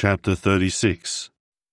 Chapter 36.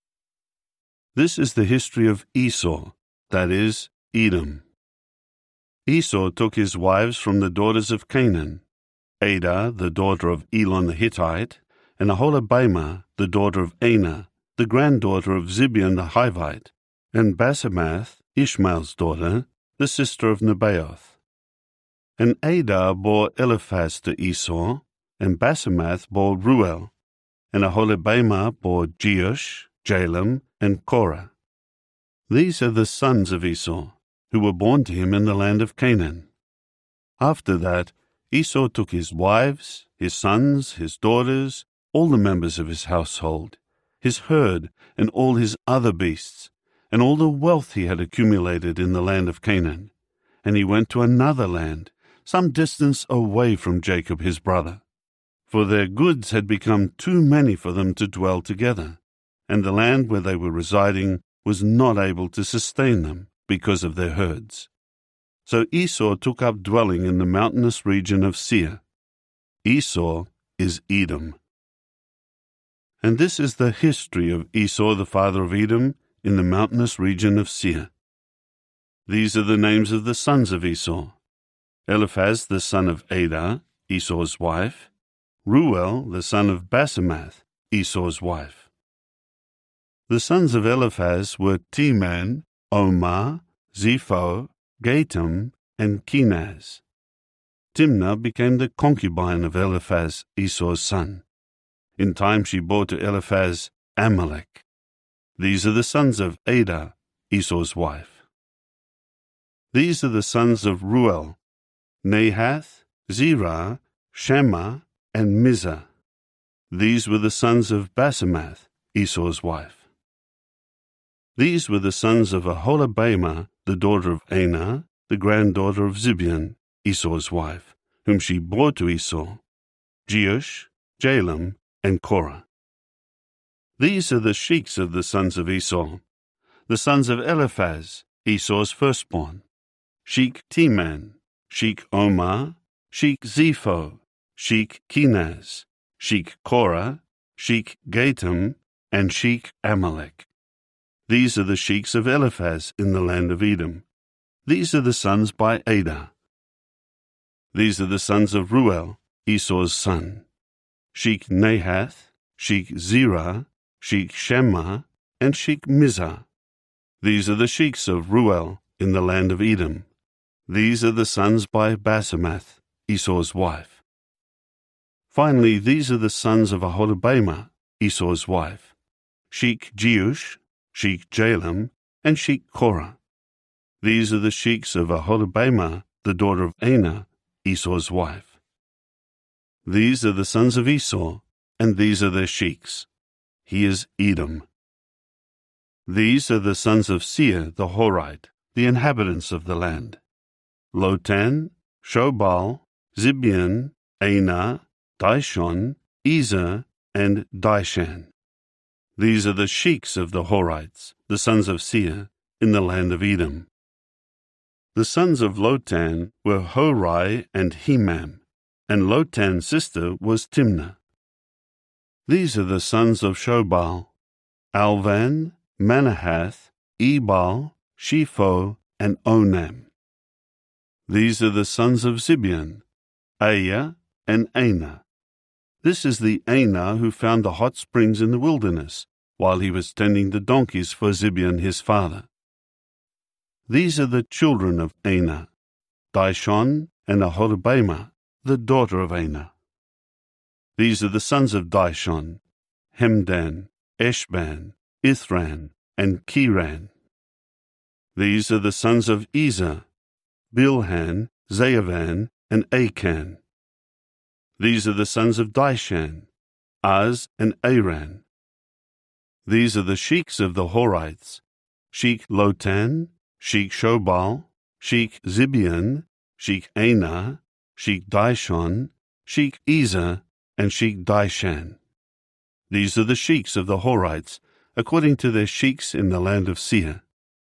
This is the history of Esau, that is, Edom. Esau took his wives from the daughters of Canaan, Adah, the daughter of Elon the Hittite, and Aholibamah, the daughter of Anah, the granddaughter of Zibeon the Hivite, and Basemath, Ishmael's daughter, the sister of Nebaioth. And Adah bore Eliphaz to Esau, and Basemath bore Ruel, and Aholibamah bore Jeush, Jalam, and Korah. These are the sons of Esau, who were born to him in the land of Canaan. After that, Esau took his wives, his sons, his daughters, all the members of his household, his herd, and all his other beasts, and all the wealth he had accumulated in the land of Canaan, and he went to another land, some distance away from Jacob his brother. For their goods had become too many for them to dwell together, and the land where they were residing was not able to sustain them because of their herds. So Esau took up dwelling in the mountainous region of Seir. Esau is Edom. And this is the history of Esau the father of Edom in the mountainous region of Seir. These are the names of the sons of Esau: Eliphaz the son of Adah, Esau's wife; Ruel the son of Basemath, Esau's wife. The sons of Eliphaz were Teman, Omar, Zepho, Gatam, and Kenaz. Timnah became the concubine of Eliphaz, Esau's son. In time she bore to Eliphaz Amalek. These are the sons of Adah, Esau's wife. These are the sons of Ruel: Nahath, Zerah, Shammah, and Mizah. These were the sons of Basemath, Esau's wife. These were the sons of Aholibamah, the daughter of Anah, the granddaughter of Zibeon, Esau's wife, whom she bore to Esau: Jeush, Jalam, and Korah. These are the sheiks of the sons of Esau, the sons of Eliphaz, Esau's firstborn: Sheik Teman, Sheik Omar, Sheik Zepho, Sheik Kenaz, Sheik Korah, Sheik Gatam, and Sheik Amalek. These are the sheiks of Eliphaz in the land of Edom. These are the sons by Adah. These are the sons of Ruel, Esau's son: Sheik Nahath, Sheik Zerah, Sheik Shammah, and Sheik Mizah. These are the sheiks of Ruel in the land of Edom. These are the sons by Basemath, Esau's wife. Finally, these are the sons of Aholibamah, Esau's wife: Sheik Jeush, Sheik Jalam, and Sheik Korah. These are the sheiks of Aholibamah, the daughter of Anah, Esau's wife. These are the sons of Esau, and these are their sheiks. He is Edom. These are the sons of Seir the Horite, the inhabitants of the land: Lotan, Shobal, Zibeon, Anah, Dishon, Ezer, and Dishan. These are the sheiks of the Horites, the sons of Seir, in the land of Edom. The sons of Lotan were Horai and Hemam, and Lotan's sister was Timnah. These are the sons of Shobal: Alvan, Manahath, Ebal, Shepho, and Onam. These are the sons of Zibeon: Aya and Anah. This is the Anah who found the hot springs in the wilderness, while he was tending the donkeys for Zibeon his father. These are the children of Anah: Dishon and Aholibamah, the daughter of Anah. These are the sons of Dishon: Hemdan, Eshban, Ithran, and Kiran. These are the sons of Ezer: Bilhan, Zaavan, and Akan. These are the sons of Dishan: Az and Aran. These are the sheiks of the Horites: Sheik Lotan, Sheik Shobal, Sheik Zibeon, Sheik Anah, Sheik Dishon, Sheik Ezer, and Sheik Dishan. These are the sheiks of the Horites, according to their sheiks in the land of Seir.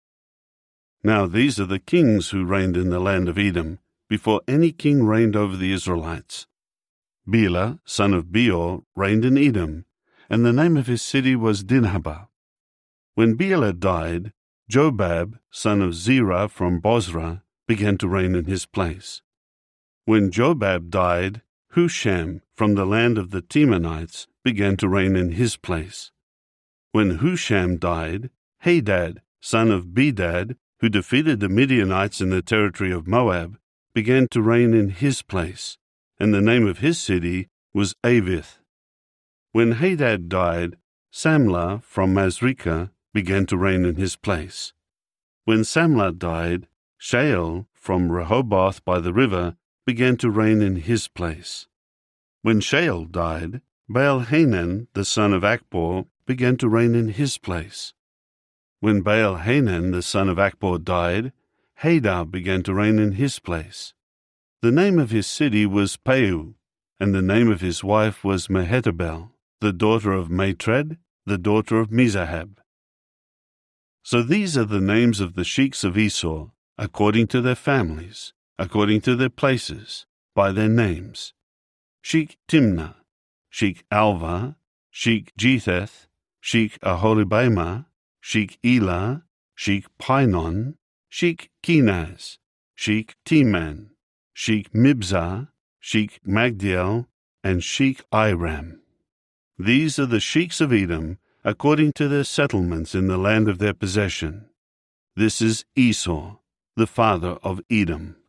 Now these are the kings who reigned in the land of Edom, before any king reigned over the Israelites. Bela, son of Beor, reigned in Edom, and the name of his city was Dinhabah. When Bela died, Jobab, son of Zerah from Bozrah, began to reign in his place. When Jobab died, Husham from the land of the Temanites began to reign in his place. When Husham died, Hadad, son of Bedad, who defeated the Midianites in the territory of Moab, began to reign in his place, and the name of his city was Avith. When Hadad died, Samlah from Masrekah began to reign in his place. When Samlah died, Shael from Rehoboth by the river began to reign in his place. When Shael died, Baal-Hanan, the son of Akbor, began to reign in his place. When Baal-Hanan, the son of Akbor, died, Hadar began to reign in his place. The name of his city was Peu, and the name of his wife was Mehetabel, the daughter of Matred, the daughter of Mizahab. So these are the names of the sheiks of Esau, according to their families, according to their places, by their names: Sheik Timnah, Sheik Alva, Sheik Jetheth, Sheik Aholibamah, Sheik Elah, Sheik Pinon, Sheik Kenaz, Sheik Teman, Sheik Mibzah, Sheik Magdiel, and Sheik Iram. These are the sheiks of Edom, according to their settlements in the land of their possession. This is Esau, the father of Edom.